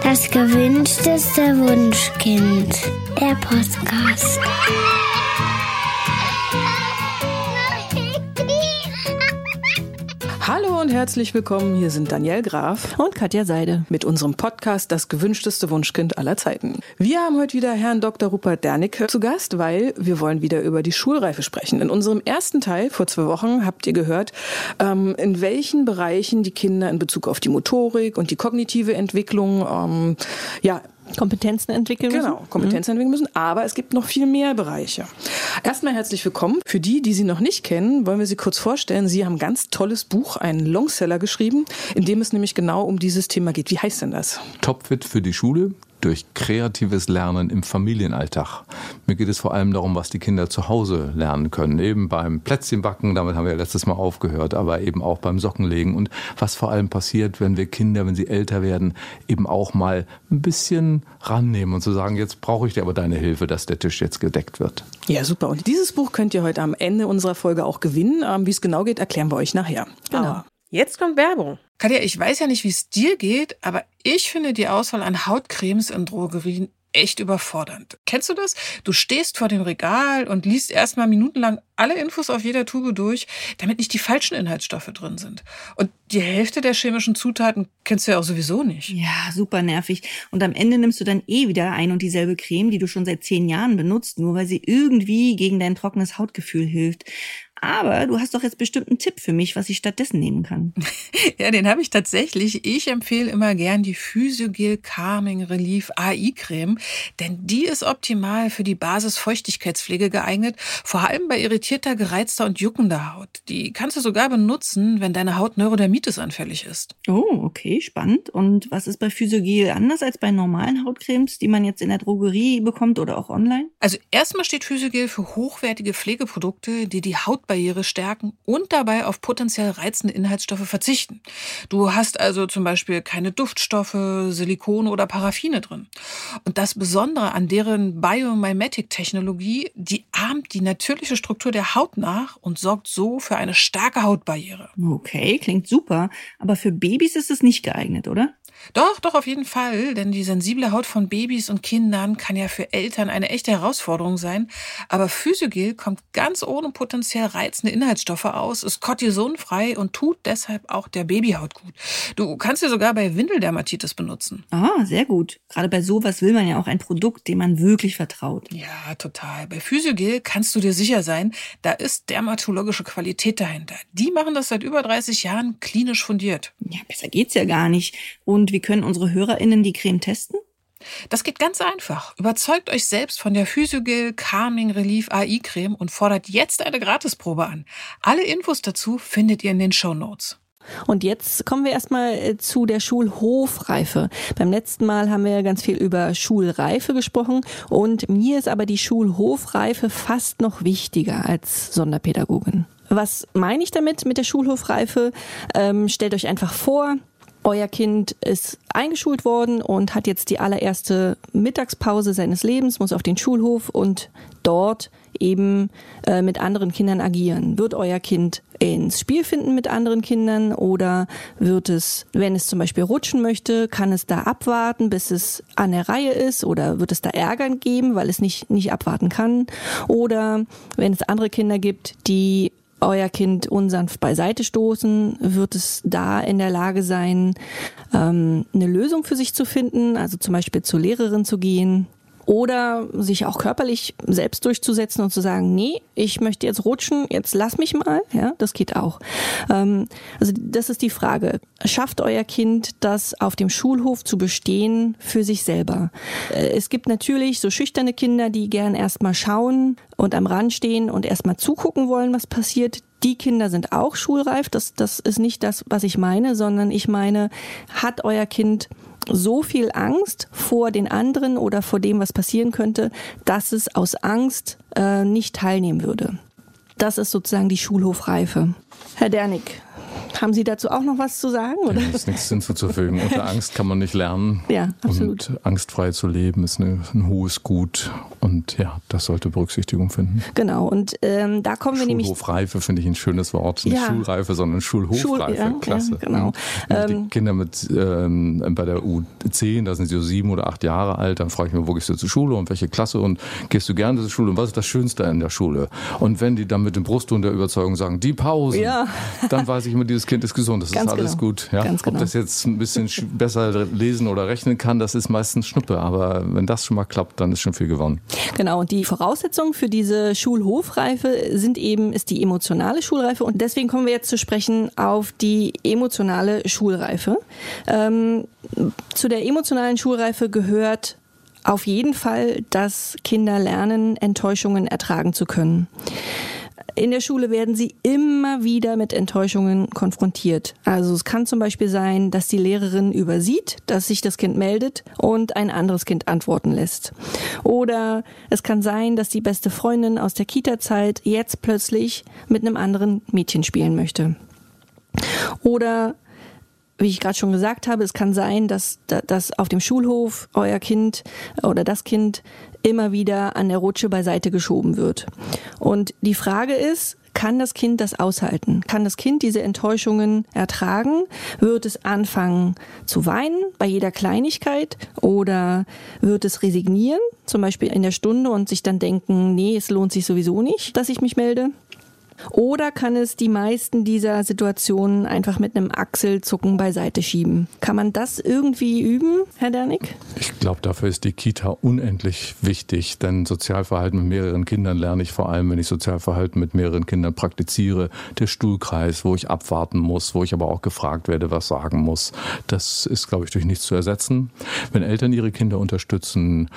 Das gewünschteste Wunschkind. Der Podcast. Hallo und herzlich willkommen, hier sind Danielle Graf und Katja Seide mit unserem Podcast Das gewünschteste Wunschkind aller Zeiten. Wir haben heute wieder Herrn Dr. Rupert Dernecke zu Gast, weil wir wollen wieder über die Schulreife sprechen. In unserem ersten Teil vor 2 Wochen habt ihr gehört, in welchen Bereichen die Kinder in Bezug auf die Motorik und die kognitive Entwicklung Kompetenzen entwickeln müssen. Genau, Kompetenzen entwickeln müssen, aber es gibt noch viel mehr Bereiche. Erstmal herzlich willkommen. Für die Sie noch nicht kennen, wollen wir Sie kurz vorstellen. Sie haben ein ganz tolles Buch, einen Longseller geschrieben, in dem es nämlich genau um dieses Thema geht. Wie heißt denn das? Topfit für die Schule durch kreatives Lernen im Familienalltag. Mir geht es vor allem darum, was die Kinder zu Hause lernen können. Eben beim Plätzchenbacken, damit haben wir ja letztes Mal aufgehört, aber eben auch beim Sockenlegen. Und was vor allem passiert, wenn wir Kinder, wenn sie älter werden, eben auch mal ein bisschen rannehmen und zu sagen, jetzt brauche ich dir aber deine Hilfe, dass der Tisch jetzt gedeckt wird. Ja, super. Und dieses Buch könnt ihr heute am Ende unserer Folge auch gewinnen. Wie es genau geht, erklären wir euch nachher. Genau. Jetzt kommt Werbung. Katja, ich weiß ja nicht, wie es dir geht, aber ich finde die Auswahl an Hautcremes in Drogerien echt überfordernd. Kennst du das? Du stehst vor dem Regal und liest erstmal minutenlang alle Infos auf jeder Tube durch, damit nicht die falschen Inhaltsstoffe drin sind. Und die Hälfte der chemischen Zutaten kennst du ja auch sowieso nicht. Ja, super nervig. Und am Ende nimmst du dann wieder ein und dieselbe Creme, die du schon seit 10 Jahren benutzt, nur weil sie irgendwie gegen dein trockenes Hautgefühl hilft. Aber du hast doch jetzt bestimmt einen Tipp für mich, was ich stattdessen nehmen kann. Ja, den habe ich tatsächlich. Ich empfehle immer gern die Physiogel Calming Relief AI Creme, denn die ist optimal für die Basis-Feuchtigkeitspflege geeignet, vor allem bei irritierter, gereizter und juckender Haut. Die kannst du sogar benutzen, wenn deine Haut Neurodermitis anfällig ist. Oh, okay, spannend. Und was ist bei Physiogel anders als bei normalen Hautcremes, die man jetzt in der Drogerie bekommt oder auch online? Also erstmal steht Physiogel für hochwertige Pflegeprodukte, die die Hautbarriere stärken und dabei auf potenziell reizende Inhaltsstoffe verzichten. Du hast also zum Beispiel keine Duftstoffe, Silikone oder Paraffine drin. Und das Besondere an deren Biomimetic-Technologie, die ahmt die natürliche Struktur der Haut nach und sorgt so für eine starke Hautbarriere. Okay, klingt super. Aber für Babys ist es nicht geeignet, oder? Doch, auf jeden Fall, denn die sensible Haut von Babys und Kindern kann ja für Eltern eine echte Herausforderung sein. Aber Physiogel kommt ganz ohne potenziell reizende Inhaltsstoffe aus, ist kortisonfrei und tut deshalb auch der Babyhaut gut. Du kannst sie sogar bei Windeldermatitis benutzen. Ah, sehr gut. Gerade bei sowas will man ja auch ein Produkt, dem man wirklich vertraut. Ja, total. Bei Physiogel kannst du dir sicher sein, da ist dermatologische Qualität dahinter. Die machen das seit über 30 Jahren klinisch fundiert. Ja, besser geht's ja gar nicht. Und wie können unsere HörerInnen die Creme testen? Das geht ganz einfach. Überzeugt euch selbst von der Physiogel Calming Relief AI Creme und fordert jetzt eine Gratisprobe an. Alle Infos dazu findet ihr in den Shownotes. Und jetzt kommen wir erstmal zu der Schulhofreife. Beim letzten Mal haben wir ganz viel über Schulreife gesprochen und mir ist aber die Schulhofreife fast noch wichtiger als Sonderpädagogin. Was meine ich damit mit der Schulhofreife? Stellt euch einfach vor, euer Kind ist eingeschult worden und hat jetzt die allererste Mittagspause seines Lebens, muss auf den Schulhof und dort eben mit anderen Kindern agieren. Wird euer Kind ins Spiel finden mit anderen Kindern oder wird es, wenn es zum Beispiel rutschen möchte, kann es da abwarten, bis es an der Reihe ist oder wird es da Ärger geben, weil es nicht abwarten kann? Oder wenn es andere Kinder gibt, die euer Kind unsanft beiseite stoßen, wird es da in der Lage sein, eine Lösung für sich zu finden, also zum Beispiel zur Lehrerin zu gehen oder sich auch körperlich selbst durchzusetzen und zu sagen, nee, ich möchte jetzt rutschen, jetzt lass mich mal, ja, das geht auch. Also das ist die Frage. Schafft euer Kind das auf dem Schulhof zu bestehen für sich selber? Es gibt natürlich so schüchterne Kinder, die gern erstmal schauen und am Rand stehen und erstmal zugucken wollen, was passiert. Die Kinder sind auch schulreif. Das ist nicht das, was ich meine, sondern ich meine, hat euer Kind so viel Angst vor den anderen oder vor dem, was passieren könnte, dass es aus Angst nicht teilnehmen würde. Das ist sozusagen die Schulhofreife. Herr Dernick, haben Sie dazu auch noch was zu sagen? Oder? Da ist nichts hinzuzufügen. Unter Angst kann man nicht lernen. Ja, absolut. Und angstfrei zu leben ist ein hohes Gut. Und und ja, das sollte Berücksichtigung finden. Genau, und da kommen wir nämlich... Schulhofreife finde ich ein schönes Wort. Nicht Schulreife, sondern Schulhofreife. Klasse. Ja, genau. Die Kinder bei der U10, da sind sie so 7 oder 8 Jahre alt, dann frage ich mich, wo gehst du zur Schule und welche Klasse und gehst du gerne zur Schule und was ist das Schönste in der Schule? Und wenn die dann mit dem Brustton der Überzeugung sagen, die Pausen, dann weiß ich immer, dieses Kind ist gesund, das ist alles gut. Ja? Ob das jetzt ein bisschen besser lesen oder rechnen kann, das ist meistens Schnuppe, aber wenn das schon mal klappt, dann ist schon viel gewonnen. Genau, und die Voraussetzung für diese Schulhofreife ist die emotionale Schulreife und deswegen kommen wir jetzt zu sprechen auf die emotionale Schulreife. Zu der emotionalen Schulreife gehört auf jeden Fall, dass Kinder lernen, Enttäuschungen ertragen zu können. In der Schule werden sie immer wieder mit Enttäuschungen konfrontiert. Also es kann zum Beispiel sein, dass die Lehrerin übersieht, dass sich das Kind meldet und ein anderes Kind antworten lässt. Oder es kann sein, dass die beste Freundin aus der Kita-Zeit jetzt plötzlich mit einem anderen Mädchen spielen möchte. Oder, wie ich gerade schon gesagt habe, es kann sein, dass auf dem Schulhof euer Kind oder das Kind immer wieder an der Rutsche beiseite geschoben wird. Und die Frage ist, kann das Kind das aushalten? Kann das Kind diese Enttäuschungen ertragen? Wird es anfangen zu weinen bei jeder Kleinigkeit? Oder wird es resignieren, zum Beispiel in der Stunde und sich dann denken, nee, es lohnt sich sowieso nicht, dass ich mich melde? Oder kann es die meisten dieser Situationen einfach mit einem Achselzucken beiseite schieben? Kann man das irgendwie üben, Herr Dernick? Ich glaube, dafür ist die Kita unendlich wichtig, denn Sozialverhalten mit mehreren Kindern lerne ich vor allem, wenn ich Sozialverhalten mit mehreren Kindern praktiziere. Der Stuhlkreis, wo ich abwarten muss, wo ich aber auch gefragt werde, was sagen muss. Das ist, glaube ich, durch nichts zu ersetzen. Wenn Eltern ihre Kinder unterstützen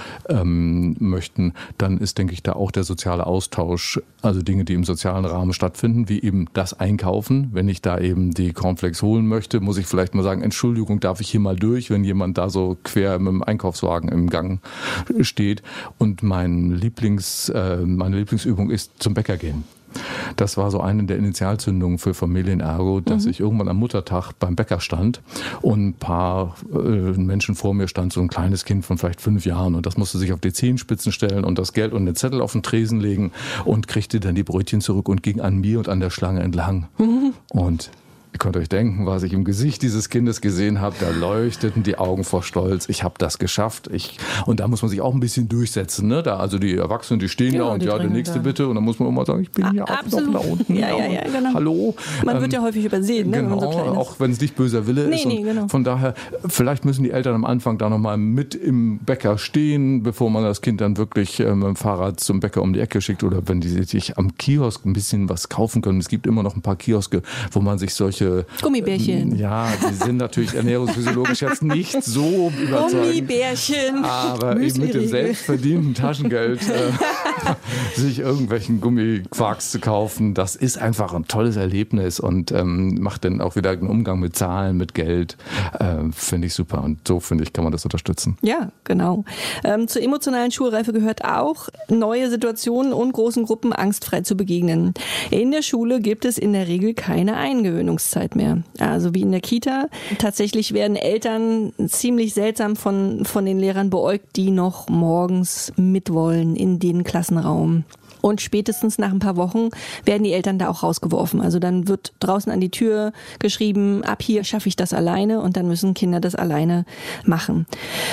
möchten, dann ist, denke ich, da auch der soziale Austausch, also Dinge, die im sozialen Rahmen stattfinden, wie eben das Einkaufen. Wenn ich da eben die Cornflakes holen möchte, muss ich vielleicht mal sagen, Entschuldigung, darf ich hier mal durch, wenn jemand da so quer mit dem Einkaufswagen im Gang steht. Und meine Lieblingsübung ist zum Bäcker gehen. Das war so eine der Initialzündungen für Familienergo, dass ich irgendwann am Muttertag beim Bäcker stand und ein paar Menschen vor mir stand, so ein kleines Kind von vielleicht 5 Jahren und das musste sich auf die Zehenspitzen stellen und das Geld und den Zettel auf den Tresen legen und kriegte dann die Brötchen zurück und ging an mir und an der Schlange entlang. Und ihr könnt euch denken, was ich im Gesicht dieses Kindes gesehen habe, da leuchteten die Augen vor Stolz. Ich habe das geschafft. Und da muss man sich auch ein bisschen durchsetzen. Ne? Also die Erwachsenen, die stehen da und der nächste bitte. Und dann muss man immer sagen, ich bin hier auch noch da unten. Ja, genau. Hallo. Man wird ja häufig übersehen, ne, genau, wenn man so klein ist. Auch wenn es nicht böser Wille ist. Genau. Von daher, vielleicht müssen die Eltern am Anfang da nochmal mit im Bäcker stehen, bevor man das Kind dann wirklich mit dem Fahrrad zum Bäcker um die Ecke schickt. Oder wenn die sich am Kiosk ein bisschen was kaufen können. Es gibt immer noch ein paar Kioske, wo man sich solche Gummibärchen. Ja, die sind natürlich ernährungsphysiologisch jetzt nicht so überzeugend. Gummibärchen. Aber eben mit dem selbstverdienten Taschengeld sich irgendwelchen Gummiquarks zu kaufen, das ist einfach ein tolles Erlebnis und macht dann auch wieder einen Umgang mit Zahlen, mit Geld. Finde ich super. Und so, finde ich, kann man das unterstützen. Ja, genau. Zur emotionalen Schulreife gehört auch, neue Situationen und großen Gruppen angstfrei zu begegnen. In der Schule gibt es in der Regel keine Eingewöhnungszeit mehr. Also wie in der Kita. Tatsächlich werden Eltern ziemlich seltsam von den Lehrern beäugt, die noch morgens mitwollen in den Klassenraum. Und spätestens nach ein paar Wochen werden die Eltern da auch rausgeworfen. Also dann wird draußen an die Tür geschrieben, ab hier schaffe ich das alleine und dann müssen Kinder das alleine machen.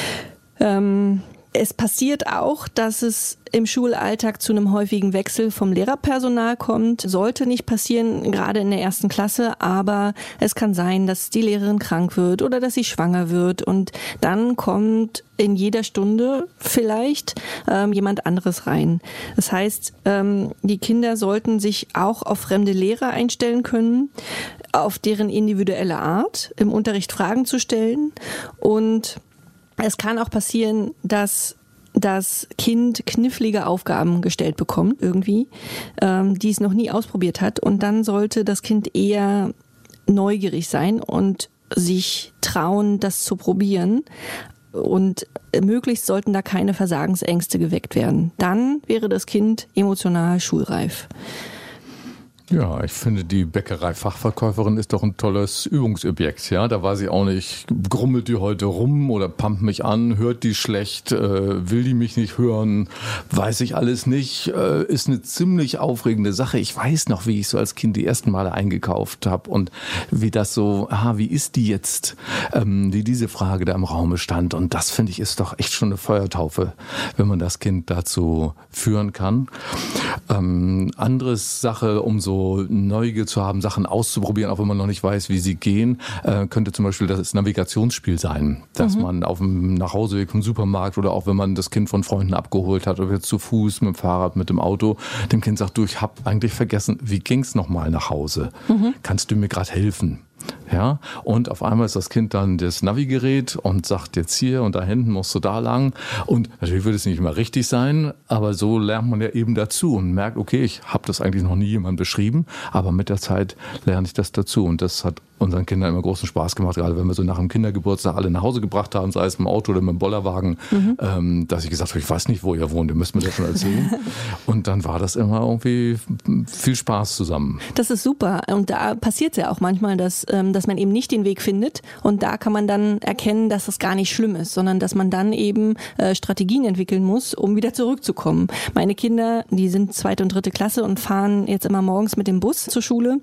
Es passiert auch, dass es im Schulalltag zu einem häufigen Wechsel vom Lehrerpersonal kommt. Sollte nicht passieren, gerade in der 1. Klasse, aber es kann sein, dass die Lehrerin krank wird oder dass sie schwanger wird und dann kommt in jeder Stunde vielleicht jemand anderes rein. Das heißt, die Kinder sollten sich auch auf fremde Lehrer einstellen können, auf deren individuelle Art im Unterricht Fragen zu stellen und es kann auch passieren, dass das Kind knifflige Aufgaben gestellt bekommt, irgendwie, die es noch nie ausprobiert hat. Und dann sollte das Kind eher neugierig sein und sich trauen, das zu probieren. Und möglichst sollten da keine Versagensängste geweckt werden. Dann wäre das Kind emotional schulreif. Ja, ich finde, die Bäckerei-Fachverkäuferin ist doch ein tolles Übungsobjekt. Ja, da weiß ich auch nicht, grummelt die heute rum oder pumpt mich an, hört die schlecht, will die mich nicht hören, weiß ich alles nicht. Ist eine ziemlich aufregende Sache. Ich weiß noch, wie ich so als Kind die ersten Male eingekauft habe und wie das so, wie ist die jetzt, wie diese Frage da im Raume stand. Und das, finde ich, ist doch echt schon eine Feuertaufe, wenn man das Kind dazu führen kann. Andere Sache, um so Neugier zu haben, Sachen auszuprobieren, auch wenn man noch nicht weiß, wie sie gehen, könnte zum Beispiel das Navigationsspiel sein, dass man auf dem Nachhauseweg vom Supermarkt oder auch wenn man das Kind von Freunden abgeholt hat oder zu Fuß, mit dem Fahrrad, mit dem Auto, dem Kind sagt, du, ich habe eigentlich vergessen, wie ging's nochmal nach Hause? Kannst du mir gerade helfen? Ja, und auf einmal ist das Kind dann das Navigerät und sagt jetzt hier und da hinten musst du da lang. Und natürlich wird es nicht immer richtig sein, aber so lernt man ja eben dazu und merkt, okay, ich habe das eigentlich noch nie jemandem beschrieben, aber mit der Zeit lerne ich das dazu. Und das hat unseren Kindern immer großen Spaß gemacht, gerade wenn wir so nach dem Kindergeburtstag alle nach Hause gebracht haben, sei es im Auto oder mit dem Bollerwagen, dass ich gesagt habe, ich weiß nicht, wo ihr wohnt, ihr müsst mir das schon erzählen. Und dann war das immer irgendwie viel Spaß zusammen. Das ist super. Und da passiert es ja auch manchmal, dass man eben nicht den Weg findet. Und da kann man dann erkennen, dass das gar nicht schlimm ist, sondern dass man dann eben Strategien entwickeln muss, um wieder zurückzukommen. Meine Kinder, die sind 2. und 3. Klasse und fahren jetzt immer morgens mit dem Bus zur Schule.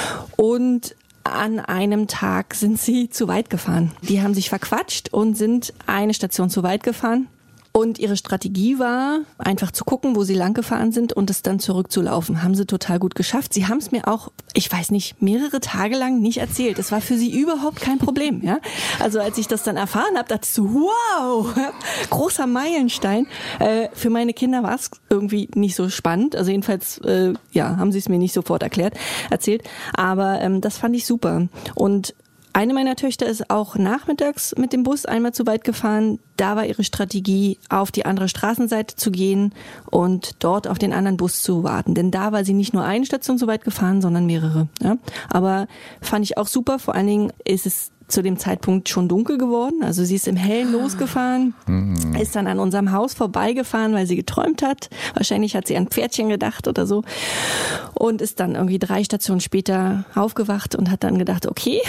Und an einem Tag sind sie zu weit gefahren. Die haben sich verquatscht und sind eine Station zu weit gefahren. Und ihre Strategie war, einfach zu gucken, wo sie lang gefahren sind und es dann zurückzulaufen. Haben sie total gut geschafft. Sie haben es mir auch, ich weiß nicht, mehrere Tage lang nicht erzählt. Das war für sie überhaupt kein Problem. Ja? Also als ich das dann erfahren habe, dachte ich so, wow, großer Meilenstein. Für meine Kinder war es irgendwie nicht so spannend. Also jedenfalls haben sie es mir nicht sofort erzählt. Aber das fand ich super. Und eine meiner Töchter ist auch nachmittags mit dem Bus einmal zu weit gefahren. Da war ihre Strategie, auf die andere Straßenseite zu gehen und dort auf den anderen Bus zu warten. Denn da war sie nicht nur eine Station zu weit gefahren, sondern mehrere. Ja? Aber fand ich auch super. Vor allen Dingen ist es zu dem Zeitpunkt schon dunkel geworden. Also sie ist im Hellen losgefahren, ist dann an unserem Haus vorbeigefahren, weil sie geträumt hat. Wahrscheinlich hat sie an Pferdchen gedacht oder so. Und ist dann irgendwie 3 Stationen später aufgewacht und hat dann gedacht, okay,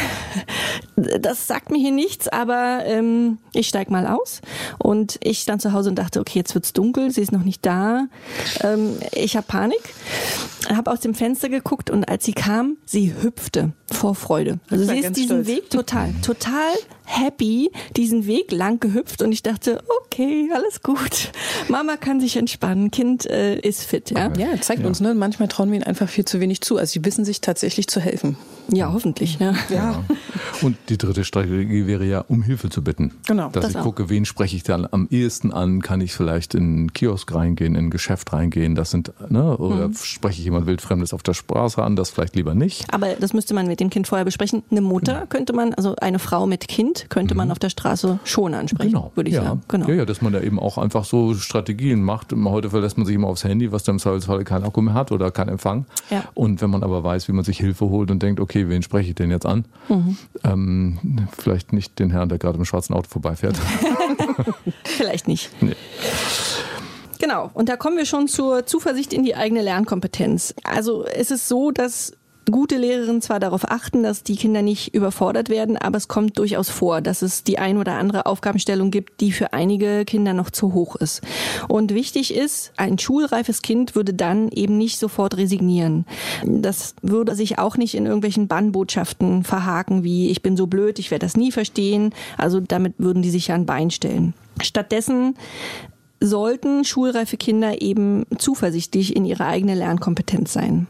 das sagt mir hier nichts, aber ich steig mal aus. Und ich stand zu Hause und dachte, okay, jetzt wird's dunkel, sie ist noch nicht da. Ich habe Panik, habe aus dem Fenster geguckt und als sie kam, sie hüpfte vor Freude. Also sie ist diesen Weg total happy, diesen Weg lang gehüpft und ich dachte, okay, alles gut. Mama kann sich entspannen, Kind ist fit. Ja, zeigt uns, ne? Manchmal trauen wir ihnen einfach viel zu wenig zu. Also sie wissen sich tatsächlich zu helfen. Ja, hoffentlich. Ja. Und die dritte Strategie wäre ja, um Hilfe zu bitten. Genau. Dass ich gucke, wen spreche ich dann am ehesten an? Kann ich vielleicht in einen Kiosk reingehen, in ein Geschäft reingehen? Das sind, oder spreche ich jemand Wildfremdes auf der Straße an? Das vielleicht lieber nicht. Aber das müsste man mit dem Kind vorher besprechen. Eine Mutter könnte man, also eine Frau mit Kind könnte man auf der Straße schon ansprechen, würde ich sagen. Genau. Ja, dass man da eben auch einfach so Strategien macht. Heute verlässt man sich immer aufs Handy, was dann im Zweifelsfall keinen Akku mehr hat oder keinen Empfang. Ja. Und wenn man aber weiß, wie man sich Hilfe holt und denkt, okay, wen spreche ich denn jetzt an? Vielleicht nicht den Herrn, der gerade im schwarzen Auto vorbeifährt. Vielleicht nicht. Nee. Genau, und da kommen wir schon zur Zuversicht in die eigene Lernkompetenz. Also es ist so, dass gute Lehrerinnen zwar darauf achten, dass die Kinder nicht überfordert werden, aber es kommt durchaus vor, dass es die ein oder andere Aufgabenstellung gibt, die für einige Kinder noch zu hoch ist. Und wichtig ist, ein schulreifes Kind würde dann eben nicht sofort resignieren. Das würde sich auch nicht in irgendwelchen Bannbotschaften verhaken, wie ich bin so blöd, ich werde das nie verstehen. Also damit würden die sich ja ein Bein stellen. Stattdessen sollten schulreife Kinder eben zuversichtlich in ihre eigene Lernkompetenz sein.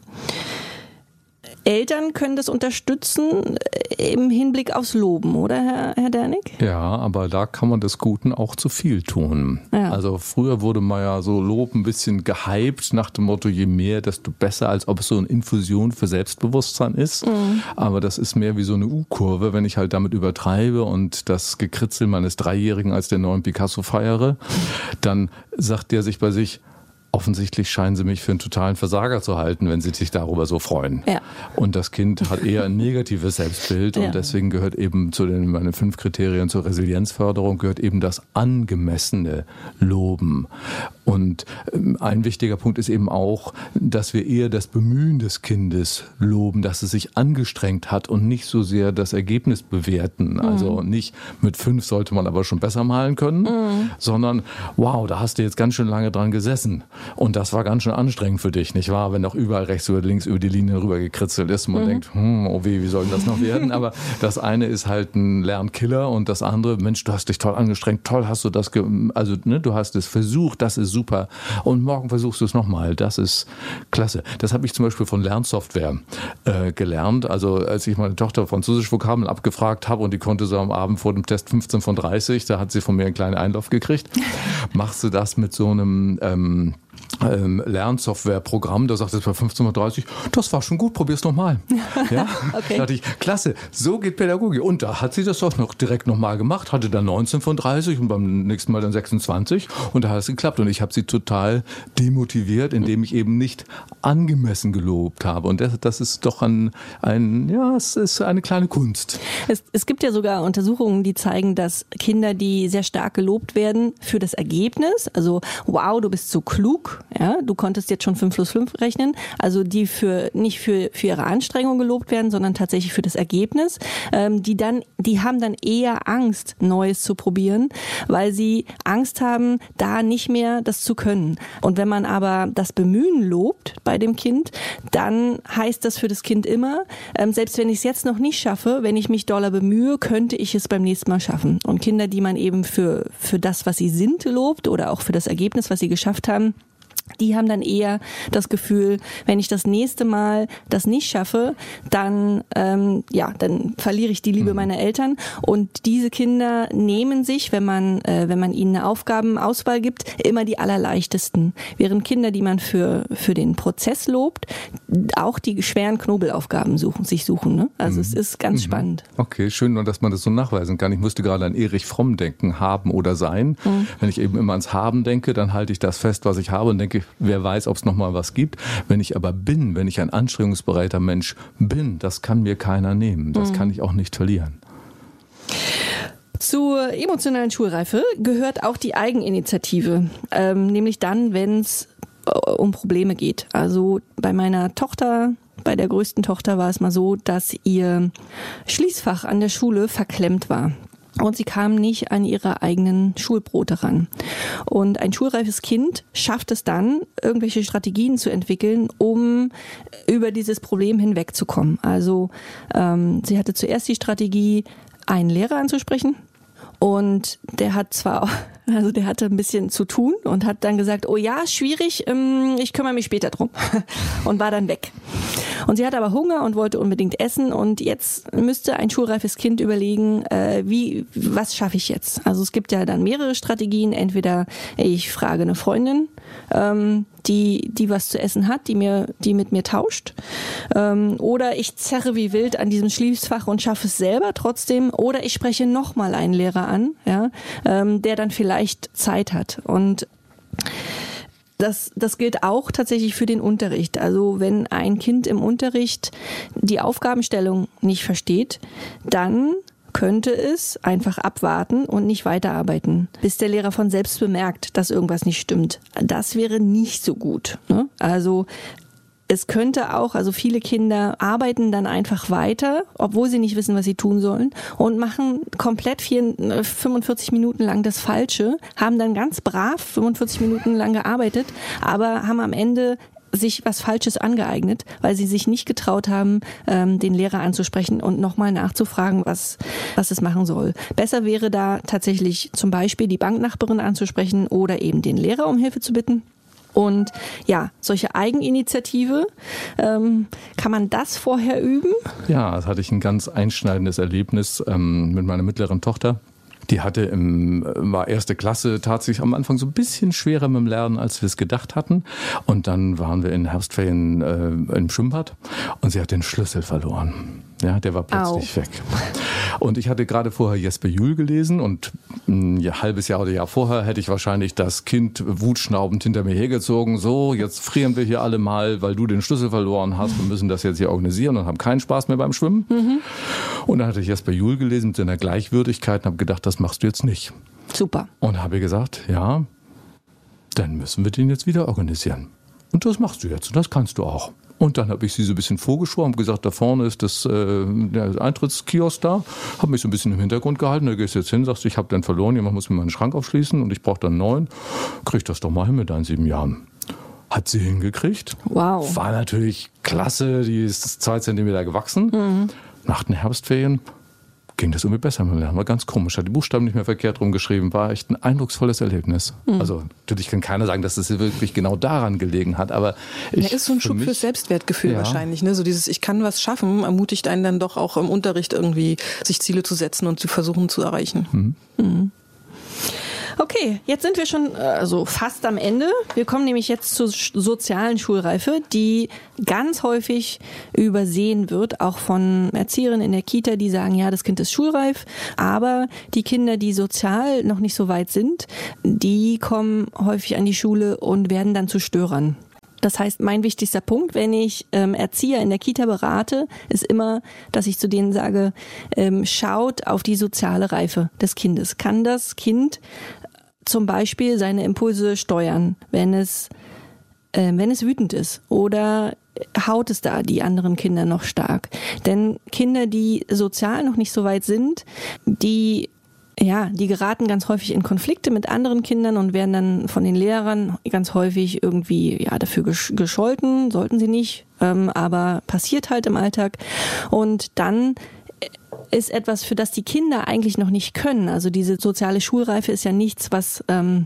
Eltern können das unterstützen im Hinblick aufs Loben, oder Herr Dernig? Ja, aber da kann man des Guten auch zu viel tun. Ja. Also früher wurde man ja so Lob ein bisschen gehypt nach dem Motto, je mehr, desto besser, als ob es so eine Infusion für Selbstbewusstsein ist. Aber das ist mehr wie so eine U-Kurve, wenn ich halt damit übertreibe und das Gekritzel meines Dreijährigen als den neuen Picasso feiere, dann sagt der sich bei sich, offensichtlich scheinen sie mich für einen totalen Versager zu halten, wenn sie sich darüber so freuen. Ja. Und das Kind hat eher ein negatives Selbstbild und deswegen gehört eben zu meinen 5 Kriterien zur Resilienzförderung gehört eben das angemessene Loben. Und ein wichtiger Punkt ist eben auch, dass wir eher das Bemühen des Kindes loben, dass es sich angestrengt hat und nicht so sehr das Ergebnis bewerten. Also nicht mit 5 sollte man aber schon besser malen können, sondern wow, da hast du jetzt ganz schön lange dran gesessen. Und das war ganz schön anstrengend für dich, nicht wahr? Wenn auch überall rechts oder links über die Linie rüber gekritzelt ist und man denkt, oh weh, wie soll denn das noch werden? Aber das eine ist halt ein Lernkiller und das andere, Mensch, du hast dich toll angestrengt, toll hast du das, du hast es versucht, das ist super. Und morgen versuchst du es nochmal, das ist klasse. Das habe ich zum Beispiel von Lernsoftware gelernt. Also als ich meine Tochter Französisch Vokabeln abgefragt habe und die konnte so am Abend vor dem Test 15 von 30, da hat sie von mir einen kleinen Einlauf gekriegt. Machst du das mit so einem Lernsoftware-Programm, da sagt es bei 15:30, das war schon gut, probier's nochmal. Ja? Okay. Da dachte ich, klasse, so geht Pädagogik. Und da hat sie das doch noch direkt nochmal gemacht, hatte dann 19 von 30 und beim nächsten Mal dann 26 und da hat es geklappt. Und ich habe sie total demotiviert, indem ich eben nicht angemessen gelobt habe. Und das ist doch es ist eine kleine Kunst. Es gibt ja sogar Untersuchungen, die zeigen, dass Kinder, die sehr stark gelobt werden für das Ergebnis, also wow, du bist so klug, ja, du konntest jetzt schon 5 + 5 rechnen, also die nicht für ihre Anstrengung gelobt werden, sondern tatsächlich für das Ergebnis, die haben dann eher Angst, Neues zu probieren, weil sie Angst haben, da nicht mehr das zu können. Und wenn man aber das Bemühen lobt bei dem Kind, dann heißt das für das Kind immer, selbst wenn ich es jetzt noch nicht schaffe, wenn ich mich doller bemühe, könnte ich es beim nächsten Mal schaffen. Und Kinder, die man eben für das, was sie sind, lobt oder auch für das Ergebnis, was sie geschafft haben, die haben dann eher das Gefühl, wenn ich das nächste Mal das nicht schaffe, dann verliere ich die Liebe meiner Eltern. Und diese Kinder nehmen sich, wenn man ihnen eine Aufgabenauswahl gibt, immer die allerleichtesten. Während Kinder, die man für den Prozess lobt, auch die schweren Knobelaufgaben suchen. Ne? Also es ist ganz spannend. Okay, schön, nur dass man das so nachweisen kann. Ich musste gerade an Erich Fromm denken, haben oder sein. Wenn ich eben immer ans Haben denke, dann halte ich das fest, was ich habe und denke, wer weiß, ob es noch mal was gibt. Wenn ich ein anstrengungsbereiter Mensch bin, das kann mir keiner nehmen. Das kann ich auch nicht verlieren. Zur emotionalen Schulreife gehört auch die Eigeninitiative. Nämlich dann, wenn es um Probleme geht. Also bei meiner Tochter, bei der größten Tochter war es mal so, dass ihr Schließfach an der Schule verklemmt war. Und sie kam nicht an ihre eigenen Schulbrote ran. Und ein schulreifes Kind schafft es dann, irgendwelche Strategien zu entwickeln, um über dieses Problem hinwegzukommen. Also sie hatte zuerst die Strategie, einen Lehrer anzusprechen. Und der hatte ein bisschen zu tun und hat dann gesagt, oh ja, schwierig, ich kümmere mich später drum. Und war dann weg. Und sie hatte aber Hunger und wollte unbedingt essen und jetzt müsste ein schulreifes Kind überlegen, was schaffe ich jetzt? Also es gibt ja dann mehrere Strategien. Entweder ich frage eine Freundin, die was zu essen hat, die mit mir tauscht. Oder ich zerre wie wild an diesem Schließfach und schaffe es selber trotzdem. Oder ich spreche nochmal einen Lehrer an, ja, der dann vielleicht Zeit hat. Und das gilt auch tatsächlich für den Unterricht. Also wenn ein Kind im Unterricht die Aufgabenstellung nicht versteht, dann könnte es einfach abwarten und nicht weiterarbeiten, bis der Lehrer von selbst bemerkt, dass irgendwas nicht stimmt. Das wäre nicht so gut, ne? Also es könnte auch, also viele Kinder arbeiten dann einfach weiter, obwohl sie nicht wissen, was sie tun sollen und machen komplett 45 Minuten lang das Falsche, haben dann ganz brav 45 Minuten lang gearbeitet, aber haben am Ende sich was Falsches angeeignet, weil sie sich nicht getraut haben, den Lehrer anzusprechen und nochmal nachzufragen, was es machen soll. Besser wäre da tatsächlich zum Beispiel die Banknachbarin anzusprechen oder eben den Lehrer um Hilfe zu bitten. Und ja, solche Eigeninitiative, kann man das vorher üben? Ja, das hatte ich ein ganz einschneidendes Erlebnis mit meiner mittleren Tochter. Die war erste Klasse, tat sich am Anfang so ein bisschen schwerer mit dem Lernen, als wir es gedacht hatten. Und dann waren wir in Herbstferien im Schwimmbad und sie hat den Schlüssel verloren. Ja, der war plötzlich weg. Und ich hatte gerade vorher Jesper Juhl gelesen und ein halbes Jahr oder Jahr vorher hätte ich wahrscheinlich das Kind wutschnaubend hinter mir hergezogen. So, jetzt frieren wir hier alle mal, weil du den Schlüssel verloren hast. Wir müssen das jetzt hier organisieren und haben keinen Spaß mehr beim Schwimmen. Und dann hatte ich Jesper Juhl gelesen mit seiner Gleichwürdigkeit und habe gedacht, das machst du jetzt nicht. Super. Und habe gesagt, ja, dann müssen wir den jetzt wieder organisieren. Und das machst du jetzt und das kannst du auch. Und dann habe ich sie so ein bisschen vorgeschwommen, gesagt, da vorne ist der Eintrittskiosk da. Habe mich so ein bisschen im Hintergrund gehalten. Da gehst du jetzt hin, sagst du, ich habe den verloren, jemand muss mir meinen Schrank aufschließen und ich brauche dann 9. Krieg das doch mal hin mit deinen 7 Jahren. Hat sie hingekriegt. Wow. War natürlich klasse, die ist 2 Zentimeter gewachsen. Nach den Herbstferien ging das irgendwie besser mit dem Lernen. War ganz komisch. Hat die Buchstaben nicht mehr verkehrt rumgeschrieben. War echt ein eindrucksvolles Erlebnis. Also natürlich kann keiner sagen, dass es wirklich genau daran gelegen hat, aber ist so ein Schub fürs Selbstwertgefühl wahrscheinlich. Ne? So dieses Ich kann was schaffen, ermutigt einen dann doch auch im Unterricht irgendwie, sich Ziele zu setzen und zu versuchen zu erreichen. Okay, jetzt sind wir schon fast am Ende. Wir kommen nämlich jetzt zur sozialen Schulreife, die ganz häufig übersehen wird, auch von Erzieherinnen in der Kita, die sagen, ja, das Kind ist schulreif, aber die Kinder, die sozial noch nicht so weit sind, die kommen häufig an die Schule und werden dann zu Störern. Das heißt, mein wichtigster Punkt, wenn ich Erzieher in der Kita berate, ist immer, dass ich zu denen sage, schaut auf die soziale Reife des Kindes. Kann das Kind zum Beispiel seine Impulse steuern, wenn es wütend ist, oder haut es da die anderen Kinder noch stark? Denn Kinder, die sozial noch nicht so weit sind, die geraten ganz häufig in Konflikte mit anderen Kindern und werden dann von den Lehrern ganz häufig irgendwie dafür gescholten, sollten sie nicht, aber passiert halt im Alltag. Und dann ist etwas, für das die Kinder eigentlich noch nicht können. Also diese soziale Schulreife ist ja nichts, was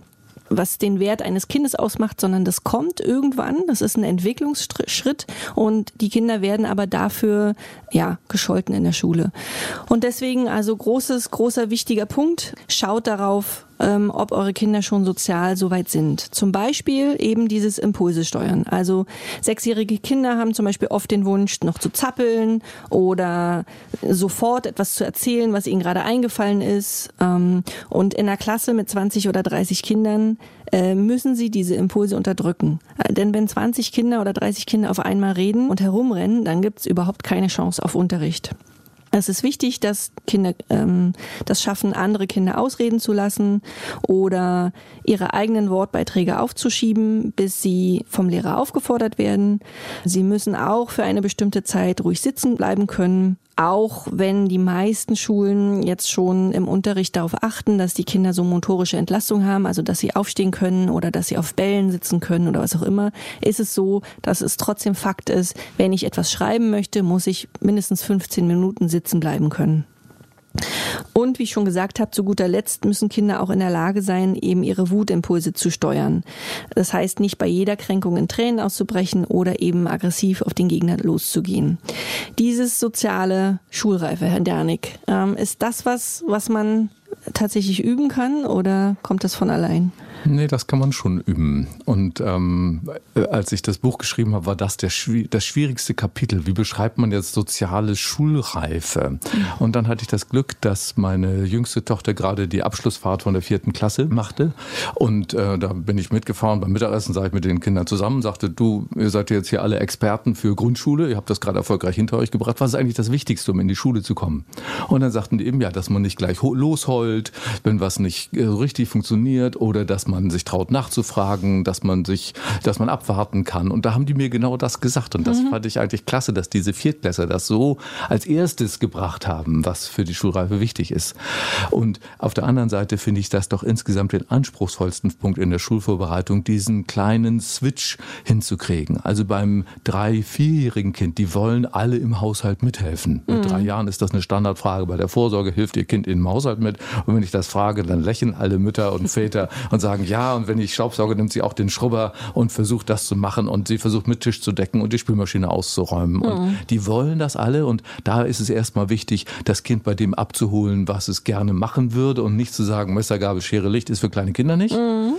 den Wert eines Kindes ausmacht, sondern das kommt irgendwann. Das ist ein Entwicklungsschritt und die Kinder werden aber dafür gescholten in der Schule. Und deswegen also großer wichtiger Punkt. Schaut darauf, ob eure Kinder schon sozial so weit sind. Zum Beispiel eben dieses Impulse steuern. Also 6-jährige Kinder haben zum Beispiel oft den Wunsch, noch zu zappeln oder sofort etwas zu erzählen, was ihnen gerade eingefallen ist. Und in einer Klasse mit 20 oder 30 Kindern müssen sie diese Impulse unterdrücken. Denn wenn 20 Kinder oder 30 Kinder auf einmal reden und herumrennen, dann gibt es überhaupt keine Chance auf Unterricht. Es ist wichtig, dass Kinder das schaffen, andere Kinder ausreden zu lassen oder ihre eigenen Wortbeiträge aufzuschieben, bis sie vom Lehrer aufgefordert werden. Sie müssen auch für eine bestimmte Zeit ruhig sitzen bleiben können. Auch wenn die meisten Schulen jetzt schon im Unterricht darauf achten, dass die Kinder so motorische Entlastung haben, also dass sie aufstehen können oder dass sie auf Bällen sitzen können oder was auch immer, ist es so, dass es trotzdem Fakt ist, wenn ich etwas schreiben möchte, muss ich mindestens 15 Minuten sitzen bleiben können. Und wie ich schon gesagt habe, zu guter Letzt müssen Kinder auch in der Lage sein, eben ihre Wutimpulse zu steuern. Das heißt, nicht bei jeder Kränkung in Tränen auszubrechen oder eben aggressiv auf den Gegner loszugehen. Dieses soziale Schulreife, Herr Dernick, ist das was man tatsächlich üben kann oder kommt das von allein? Nee, das kann man schon üben. Und als ich das Buch geschrieben habe, war das schwierigste Kapitel. Wie beschreibt man jetzt soziale Schulreife? Und dann hatte ich das Glück, dass meine jüngste Tochter gerade die Abschlussfahrt von der 4. Klasse machte. Und da bin ich mitgefahren. Beim Mittagessen saß ich mit den Kindern zusammen, sagte, ihr seid jetzt hier alle Experten für Grundschule. Ihr habt das gerade erfolgreich hinter euch gebracht. Was ist eigentlich das Wichtigste, um in die Schule zu kommen? Und dann sagten die eben, dass man nicht gleich losheult, wenn was nicht richtig funktioniert, oder dass man sich traut nachzufragen, dass man abwarten kann. Und da haben die mir genau das gesagt. Und das fand ich eigentlich klasse, dass diese Viertklässler das so als erstes gebracht haben, was für die Schulreife wichtig ist. Und auf der anderen Seite finde ich das doch insgesamt den anspruchsvollsten Punkt in der Schulvorbereitung, diesen kleinen Switch hinzukriegen. Also beim 3-, 4-jährigen Kind, die wollen alle im Haushalt mithelfen. Mit 3 Jahren ist das eine Standardfrage bei der Vorsorge, hilft ihr Kind im Haushalt mit? Und wenn ich das frage, dann lächeln alle Mütter und Väter und sagen, ja, und wenn ich Staubsauge, nimmt sie auch den Schrubber und versucht das zu machen und sie versucht mit Tisch zu decken und die Spülmaschine auszuräumen. Und die wollen das alle und da ist es erstmal wichtig, das Kind bei dem abzuholen, was es gerne machen würde und nicht zu sagen, Messer, Gabel, Schere, Licht ist für kleine Kinder nicht.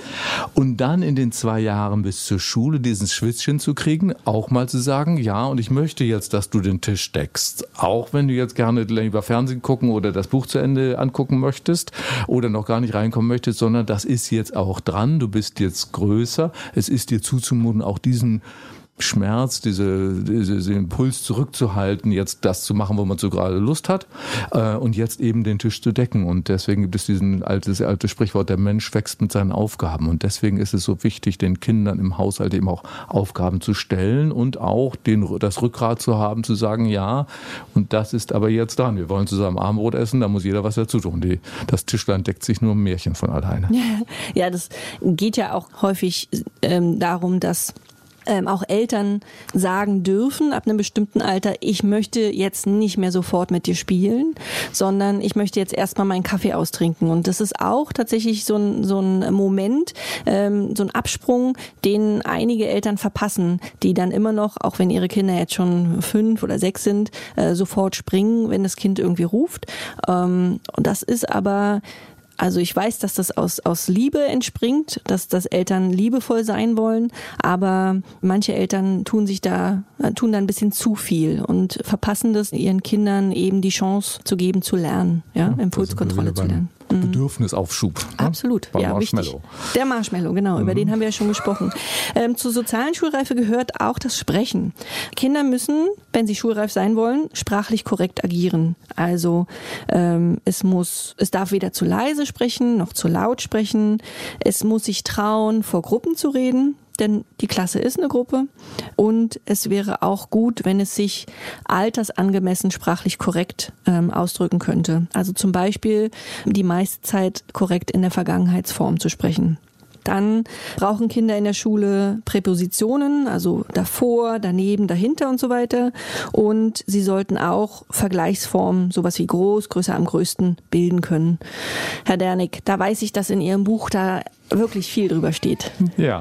Und dann in den 2 Jahren bis zur Schule diesen Switch hinzukriegen, auch mal zu sagen, ja, und ich möchte jetzt, dass du den Tisch deckst. Auch wenn du jetzt gerne lieber Fernsehen gucken oder das Buch zu Ende angucken möchtest oder noch gar nicht reinkommen möchtest, sondern das ist jetzt auch dran, du bist jetzt größer, es ist dir zuzumuten, auch diesen Schmerz, diesen Impuls zurückzuhalten, jetzt das zu machen, wo man so gerade Lust hat und jetzt eben den Tisch zu decken. Und deswegen gibt es dieses alte Sprichwort, der Mensch wächst mit seinen Aufgaben. Und deswegen ist es so wichtig, den Kindern im Haushalt eben auch Aufgaben zu stellen und auch das Rückgrat zu haben, zu sagen, ja, und das ist aber jetzt dran. Wir wollen zusammen Abendbrot essen, da muss jeder was dazu tun. Das Tischlein deckt sich nur im Märchen von alleine. Ja, das geht ja auch häufig darum, dass auch Eltern sagen dürfen, ab einem bestimmten Alter, ich möchte jetzt nicht mehr sofort mit dir spielen, sondern ich möchte jetzt erstmal meinen Kaffee austrinken. Und das ist auch tatsächlich so ein Moment, so ein Absprung, den einige Eltern verpassen, die dann immer noch, auch wenn ihre Kinder jetzt schon 5 oder 6 sind, sofort springen, wenn das Kind irgendwie ruft. Und das ist aber... Also ich weiß, dass das aus Liebe entspringt, dass Eltern liebevoll sein wollen, aber manche Eltern tun da ein bisschen zu viel und verpassen das, ihren Kindern eben die Chance zu geben, zu lernen, Impulskontrolle zu lernen. Bedürfnisaufschub. Absolut, Beim ja, Marshmallow. Wichtig. Der Marshmallow, genau, über den haben wir ja schon gesprochen. Zur sozialen Schulreife gehört auch das Sprechen. Kinder müssen, wenn sie schulreif sein wollen, sprachlich korrekt agieren. Also es darf weder zu leise sprechen, noch zu laut sprechen. Es muss sich trauen, vor Gruppen zu reden. Denn die Klasse ist eine Gruppe und es wäre auch gut, wenn es sich altersangemessen sprachlich korrekt ausdrücken könnte. Also zum Beispiel die meiste Zeit korrekt in der Vergangenheitsform zu sprechen. Dann brauchen Kinder in der Schule Präpositionen, also davor, daneben, dahinter und so weiter. Und sie sollten auch Vergleichsformen, sowas wie groß, größer, am größten bilden können. Herr Dernick, da weiß ich, dass in Ihrem Buch da wirklich viel drüber steht. Ja,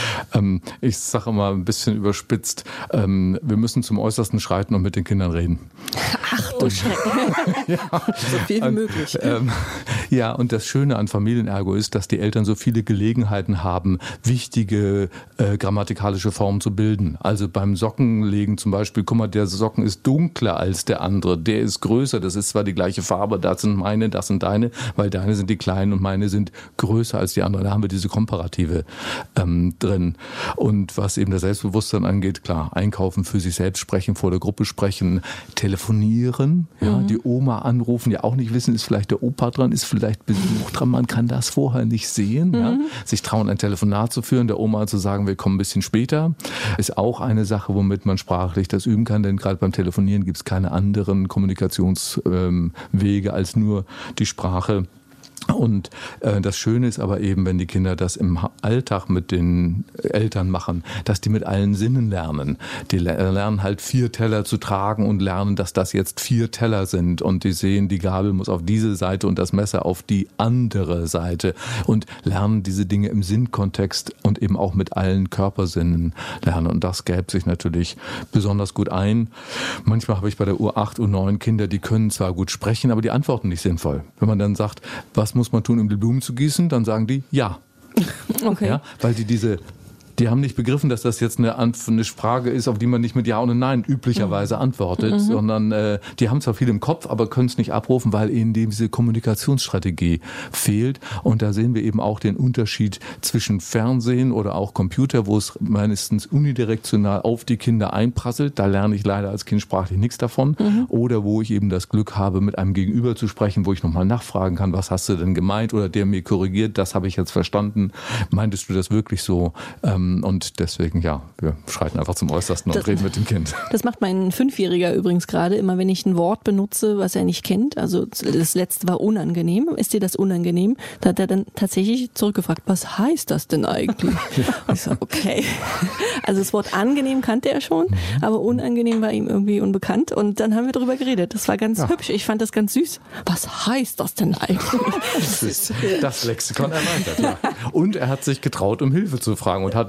ich sage immer ein bisschen überspitzt, wir müssen zum Äußersten schreiten und mit den Kindern reden. Ach du Schreck. Ja, so viel wie möglich. Ja, und das Schöne an Familienergo ist, dass die Eltern so viele Gelegenheiten haben, wichtige grammatikalische Formen zu bilden. Also beim Sockenlegen zum Beispiel, guck mal, der Socken ist dunkler als der andere, der ist größer, das ist zwar die gleiche Farbe, das sind meine, das sind deine, weil deine sind die kleinen und meine sind größer als die anderen. Da haben wir diese Komparative drin. Und was eben das Selbstbewusstsein angeht, klar, einkaufen, für sich selbst sprechen, vor der Gruppe sprechen, telefonieren, die Oma anrufen, ja auch nicht wissen, ist vielleicht der Opa dran, ist vielleicht Besuch dran, man kann das vorher nicht sehen. Ja? Sich trauen, ein Telefonat zu führen, der Oma zu sagen, wir kommen ein bisschen später, ist auch eine Sache, womit man sprachlich das üben kann, denn gerade beim Telefonieren gibt es keine anderen Kommunikationswege als nur die Sprache. Und das Schöne ist aber eben, wenn die Kinder das im Alltag mit den Eltern machen, dass die mit allen Sinnen lernen. Die lernen halt 4 Teller zu tragen und lernen, dass das jetzt 4 Teller sind. Und die sehen, die Gabel muss auf diese Seite und das Messer auf die andere Seite. Und lernen diese Dinge im Sinnkontext und eben auch mit allen Körpersinnen lernen. Und das gäbe sich natürlich besonders gut ein. Manchmal habe ich bei der U8, U9 Kinder, die können zwar gut sprechen, aber die antworten nicht sinnvoll. Wenn man dann sagt, was muss man tun, um die Blumen zu gießen? Dann sagen die ja. Okay. Ja, weil die haben nicht begriffen, dass das jetzt eine Frage ist, auf die man nicht mit Ja oder Nein üblicherweise antwortet, sondern die haben zwar viel im Kopf, aber können es nicht abrufen, weil ihnen diese Kommunikationsstrategie fehlt. Und da sehen wir eben auch den Unterschied zwischen Fernsehen oder auch Computer, wo es meistens unidirektional auf die Kinder einprasselt. Da lerne ich leider als Kind sprachlich nichts davon. Oder wo ich eben das Glück habe, mit einem Gegenüber zu sprechen, wo ich nochmal nachfragen kann, was hast du denn gemeint? Oder der mir korrigiert, das habe ich jetzt verstanden. Meintest du das wirklich so? Und deswegen, ja, wir schreiten einfach zum Äußersten und reden mit dem Kind. Das macht mein 5-Jähriger übrigens gerade, immer wenn ich ein Wort benutze, was er nicht kennt. Also das letzte war unangenehm. Ist dir das unangenehm? Da hat er dann tatsächlich zurückgefragt, was heißt das denn eigentlich? Ich so, okay. Also das Wort angenehm kannte er schon, aber unangenehm war ihm irgendwie unbekannt. Und dann haben wir darüber geredet. Das war ganz hübsch. Ich fand das ganz süß. Was heißt das denn eigentlich? Das Lexikon erweitert, ja. Und er hat sich getraut, um Hilfe zu fragen und hat nicht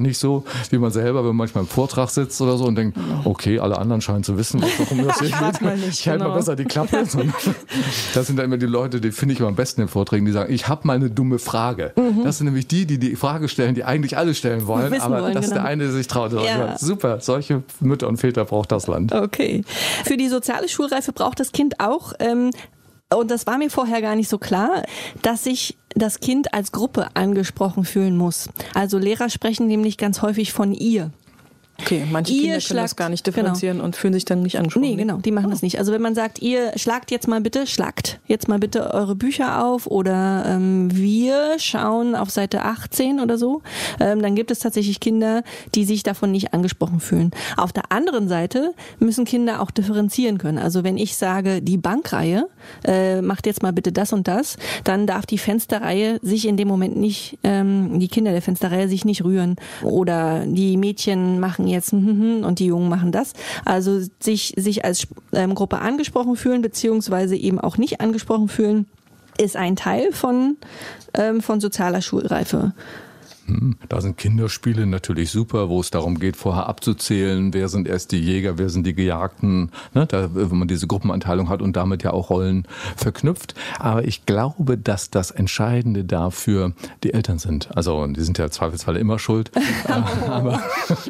nicht so wie man selber, wenn man manchmal im Vortrag sitzt oder so und denkt, okay, alle anderen scheinen zu wissen, warum das hier geht. Ich halte mal besser die Klappe. Das sind dann immer die Leute, die finde ich immer am besten in Vorträgen, die sagen, ich habe mal eine dumme Frage. Das sind nämlich die Frage stellen, die eigentlich alle stellen wollen, aber das ist der eine, der sich traut. Ja. Super, solche Mütter und Väter braucht das Land. Okay. Für die soziale Schulreife braucht das Kind auch, und das war mir vorher gar nicht so klar, dass sich das Kind als Gruppe angesprochen fühlen muss. Also Lehrer sprechen nämlich ganz häufig von ihr. Okay, manche Kinder können das gar nicht differenzieren und fühlen sich dann nicht angesprochen. Nee, genau, die machen das nicht. Also wenn man sagt, ihr schlagt jetzt mal bitte eure Bücher auf oder wir schauen auf Seite 18 oder so, dann gibt es tatsächlich Kinder, die sich davon nicht angesprochen fühlen. Auf der anderen Seite müssen Kinder auch differenzieren können. Also wenn ich sage, die Bankreihe macht jetzt mal bitte das und das, dann darf die Fensterreihe sich in dem Moment nicht, die Kinder der Fensterreihe sich nicht rühren oder die Mädchen machen jetzt und die Jungen machen das. Also sich als Gruppe angesprochen fühlen, beziehungsweise eben auch nicht angesprochen fühlen, ist ein Teil von sozialer Schulreife. Da sind Kinderspiele natürlich super, wo es darum geht, vorher abzuzählen, wer sind erst die Jäger, wer sind die Gejagten, ne? Wenn man diese Gruppeneinteilung hat und damit ja auch Rollen verknüpft. Aber ich glaube, dass das Entscheidende dafür die Eltern sind. Also die sind ja im Zweifelsfall immer schuld. Aber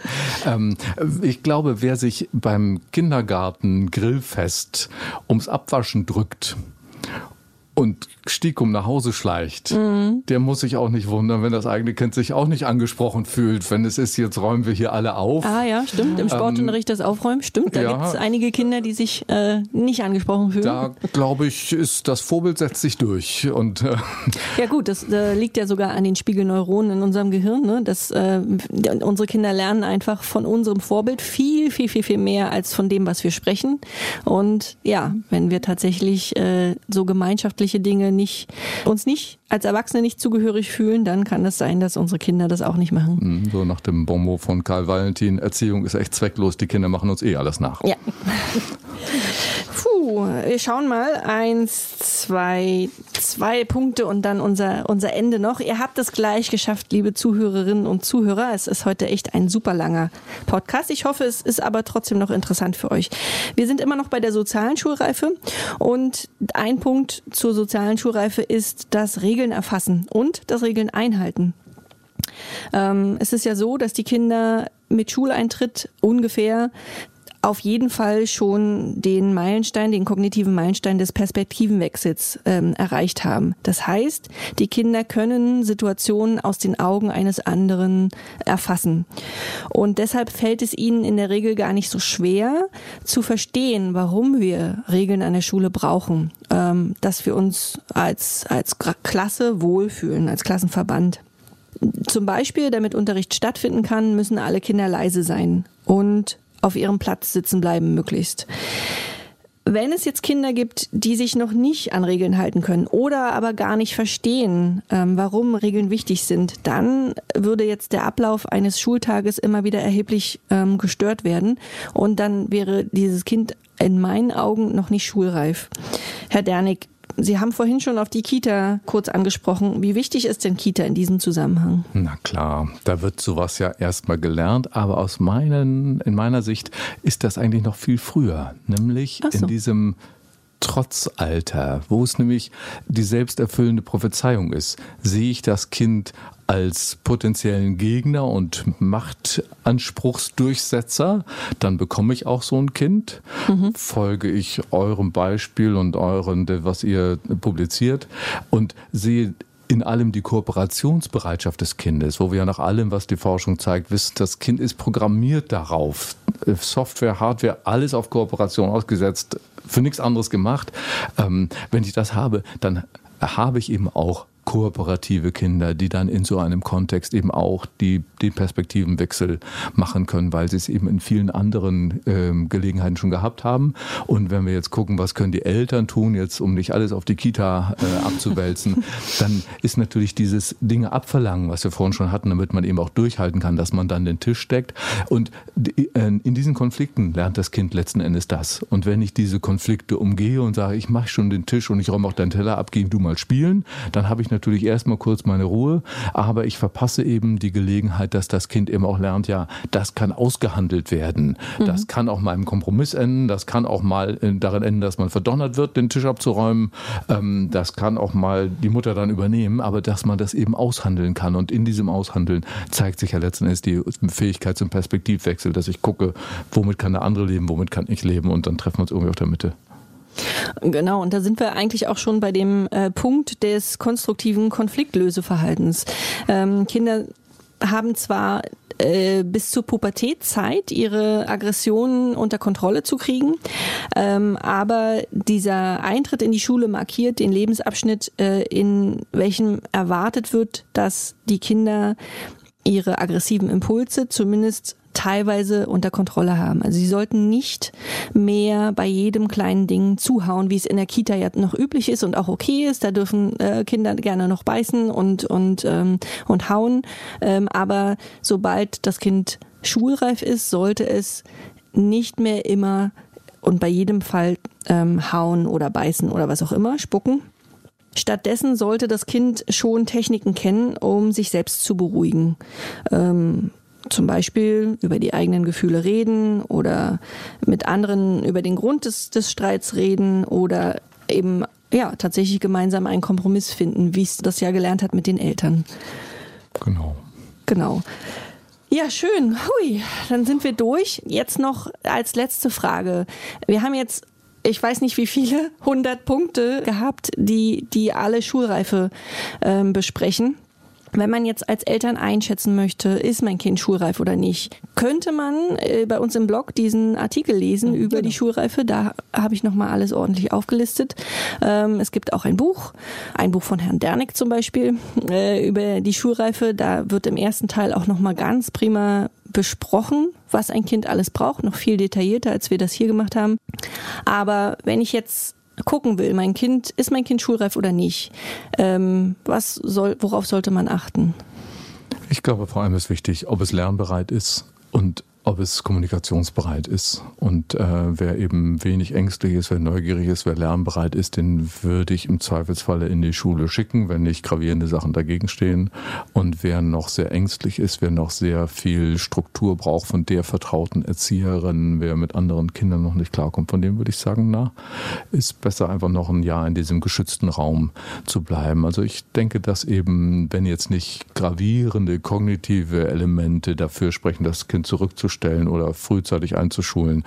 ich glaube, wer sich beim Kindergarten Grillfest ums Abwaschen drückt und stiekum nach Hause schleicht, der muss sich auch nicht wundern, wenn das eigene Kind sich auch nicht angesprochen fühlt, wenn es ist, jetzt räumen wir hier alle auf. Ah ja, stimmt, im Sportunterricht das Aufräumen, stimmt, da gibt es einige Kinder, die sich nicht angesprochen fühlen. Da, glaube ich, ist das Vorbild setzt sich durch. Und, ja gut, das liegt ja sogar an den Spiegelneuronen in unserem Gehirn, ne? Unsere Kinder lernen einfach von unserem Vorbild viel, viel, viel, viel mehr als von dem, was wir sprechen. Und ja, wenn wir tatsächlich so gemeinschaftliche Dinge uns nicht als Erwachsene nicht zugehörig fühlen, dann kann es sein, dass unsere Kinder das auch nicht machen. So nach dem Bonmot von Karl Valentin, Erziehung ist echt zwecklos, die Kinder machen uns alles nach. Ja. Wir schauen mal. 1, 2 Punkte und dann unser Ende noch. Ihr habt es gleich geschafft, liebe Zuhörerinnen und Zuhörer. Es ist heute echt ein super langer Podcast. Ich hoffe, es ist aber trotzdem noch interessant für euch. Wir sind immer noch bei der sozialen Schulreife und ein Punkt zur sozialen Schulreife ist das Regeln erfassen und das Regeln einhalten. Es ist ja so, dass die Kinder mit Schuleintritt ungefähr auf jeden Fall schon den kognitiven Meilenstein des Perspektivenwechsels erreicht haben. Das heißt, die Kinder können Situationen aus den Augen eines anderen erfassen. Und deshalb fällt es ihnen in der Regel gar nicht so schwer zu verstehen, warum wir Regeln an der Schule brauchen, dass wir uns als Klasse wohlfühlen, als Klassenverband. Zum Beispiel, damit Unterricht stattfinden kann, müssen alle Kinder leise sein und auf ihrem Platz sitzen bleiben möglichst. Wenn es jetzt Kinder gibt, die sich noch nicht an Regeln halten können oder aber gar nicht verstehen, warum Regeln wichtig sind, dann würde jetzt der Ablauf eines Schultages immer wieder erheblich gestört werden und dann wäre dieses Kind in meinen Augen noch nicht schulreif. Herr Dernick, Sie haben vorhin schon auf die Kita kurz angesprochen. Wie wichtig ist denn Kita in diesem Zusammenhang? Na klar, da wird sowas ja erstmal gelernt, aber in meiner Sicht ist das eigentlich noch viel früher, nämlich in diesem Trotzalter, wo es nämlich die selbsterfüllende Prophezeiung ist. Sehe ich das Kind als potenziellen Gegner und Machtanspruchsdurchsetzer, dann bekomme ich auch so ein Kind. Folge ich eurem Beispiel und was ihr publiziert und sehe in allem die Kooperationsbereitschaft des Kindes, wo wir ja nach allem, was die Forschung zeigt, wissen, das Kind ist programmiert darauf. Software, Hardware, alles auf Kooperation ausgesetzt, für nichts anderes gemacht. Wenn ich das habe, dann habe ich eben auch kooperative Kinder, die dann in so einem Kontext eben auch den Perspektivenwechsel machen können, weil sie es eben in vielen anderen Gelegenheiten schon gehabt haben. Und wenn wir jetzt gucken, was können die Eltern tun, jetzt um nicht alles auf die Kita abzuwälzen, dann ist natürlich dieses Dinge abverlangen, was wir vorhin schon hatten, damit man eben auch durchhalten kann, dass man dann den Tisch deckt. Und in diesen Konflikten lernt das Kind letzten Endes das. Und wenn ich diese Konflikte umgehe und sage, ich mache schon den Tisch und ich räume auch deinen Teller ab, geh du mal spielen, dann habe ich ich natürlich erstmal kurz meine Ruhe, aber ich verpasse eben die Gelegenheit, dass das Kind eben auch lernt, ja, das kann ausgehandelt werden. Das kann auch mal im Kompromiss enden, das kann auch mal darin enden, dass man verdonnert wird, den Tisch abzuräumen. Das kann auch mal die Mutter dann übernehmen, aber dass man das eben aushandeln kann. Und in diesem Aushandeln zeigt sich ja letzten Endes die Fähigkeit zum Perspektivwechsel, dass ich gucke, womit kann der andere leben, womit kann ich leben, und dann treffen wir uns irgendwie auf der Mitte. Genau, und da sind wir eigentlich auch schon bei dem Punkt des konstruktiven Konfliktlöseverhaltens. Kinder haben zwar bis zur Pubertät Zeit, ihre Aggressionen unter Kontrolle zu kriegen, aber dieser Eintritt in die Schule markiert den Lebensabschnitt, in welchem erwartet wird, dass die Kinder ihre aggressiven Impulse zumindest teilweise unter Kontrolle haben. Also sie sollten nicht mehr bei jedem kleinen Ding zuhauen, wie es in der Kita ja noch üblich ist und auch okay ist. Da dürfen Kinder gerne noch beißen und hauen. Aber sobald das Kind schulreif ist, sollte es nicht mehr immer und bei jedem Fall hauen oder beißen oder was auch immer, spucken. Stattdessen sollte das Kind schon Techniken kennen, um sich selbst zu beruhigen. Zum Beispiel über die eigenen Gefühle reden oder mit anderen über den Grund des Streits reden oder eben tatsächlich gemeinsam einen Kompromiss finden, wie es das ja gelernt hat mit den Eltern. Genau. Ja, schön. Hui, dann sind wir durch. Jetzt noch als letzte Frage. Wir haben jetzt, ich weiß nicht wie viele, 100 Punkte gehabt, die alle Schulreife besprechen. Wenn man jetzt als Eltern einschätzen möchte, ist mein Kind schulreif oder nicht, könnte man bei uns im Blog diesen Artikel lesen über die Schulreife. Da habe ich nochmal alles ordentlich aufgelistet. Es gibt auch ein Buch von Herrn Dernick zum Beispiel über die Schulreife. Da wird im ersten Teil auch nochmal ganz prima besprochen, was ein Kind alles braucht. Noch viel detaillierter, als wir das hier gemacht haben. Aber wenn ich jetzt gucken will, ist mein Kind schulreif oder nicht? Worauf sollte man achten? Ich glaube, vor allem ist wichtig, ob es lernbereit ist und ob es kommunikationsbereit ist. Und wer eben wenig ängstlich ist, wer neugierig ist, wer lernbereit ist, den würde ich im Zweifelsfalle in die Schule schicken, wenn nicht gravierende Sachen dagegen stehen. Und wer noch sehr ängstlich ist, wer noch sehr viel Struktur braucht von der vertrauten Erzieherin, wer mit anderen Kindern noch nicht klarkommt, von dem würde ich sagen, ist besser einfach noch ein Jahr in diesem geschützten Raum zu bleiben. Also ich denke, dass eben, wenn jetzt nicht gravierende kognitive Elemente dafür sprechen, das Kind zurückzustellen oder frühzeitig einzuschulen,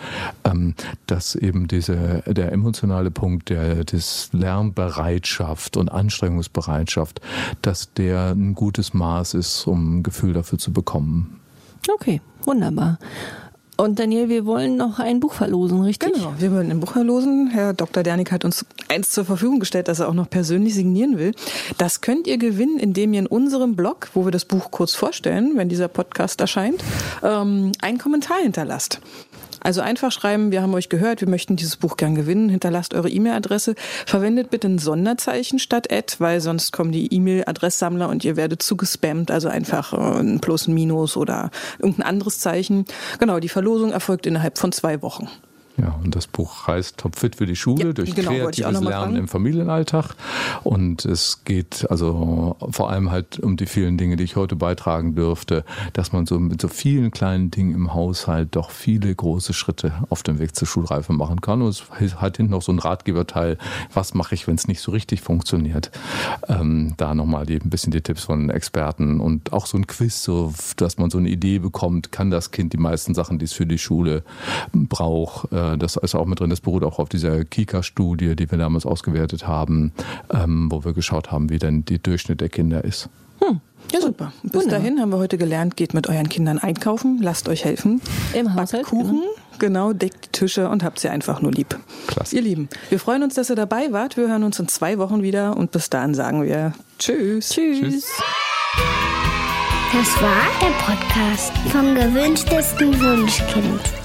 dass eben der emotionale Punkt des Lernbereitschaft und Anstrengungsbereitschaft, dass der ein gutes Maß ist, um ein Gefühl dafür zu bekommen. Okay, wunderbar. Und Daniel, wir wollen noch ein Buch verlosen, richtig? Genau, wir wollen ein Buch verlosen. Herr Dr. Dernick hat uns eins zur Verfügung gestellt, das er auch noch persönlich signieren will. Das könnt ihr gewinnen, indem ihr in unserem Blog, wo wir das Buch kurz vorstellen, wenn dieser Podcast erscheint, einen Kommentar hinterlasst. Also einfach schreiben, wir haben euch gehört, wir möchten dieses Buch gern gewinnen, hinterlasst eure E-Mail-Adresse, verwendet bitte ein Sonderzeichen statt @, weil sonst kommen die E-Mail-Adresssammler und ihr werdet zugespammt, also einfach ein Plus, ein Minus oder irgendein anderes Zeichen. Genau, die Verlosung erfolgt innerhalb von 2 Wochen. Ja, und das Buch heißt Topfit für die Schule, durch kreatives Lernen im Familienalltag. Und es geht also vor allem halt um die vielen Dinge, die ich heute beitragen dürfte, dass man so mit so vielen kleinen Dingen im Haushalt doch viele große Schritte auf dem Weg zur Schulreife machen kann. Und es hat hinten noch so ein Ratgeberteil, was mache ich, wenn es nicht so richtig funktioniert. Da nochmal ein bisschen die Tipps von Experten und auch so ein Quiz, so dass man so eine Idee bekommt, kann das Kind die meisten Sachen, die es für die Schule braucht. Das ist auch mit drin, das beruht auch auf dieser Kika-Studie, die wir damals ausgewertet haben, wo wir geschaut haben, wie denn die Durchschnitt der Kinder ist. Ja, super. Bis dahin haben wir heute gelernt, geht mit euren Kindern einkaufen, lasst euch helfen. Im Haushalt. Backt Kuchen, genau, deckt die Tische und habt sie einfach nur lieb. Klasse. Ihr Lieben, wir freuen uns, dass ihr dabei wart. Wir hören uns in 2 Wochen wieder und bis dahin sagen wir Tschüss. Tschüss. Das war der Podcast vom gewünschtesten Wunschkind.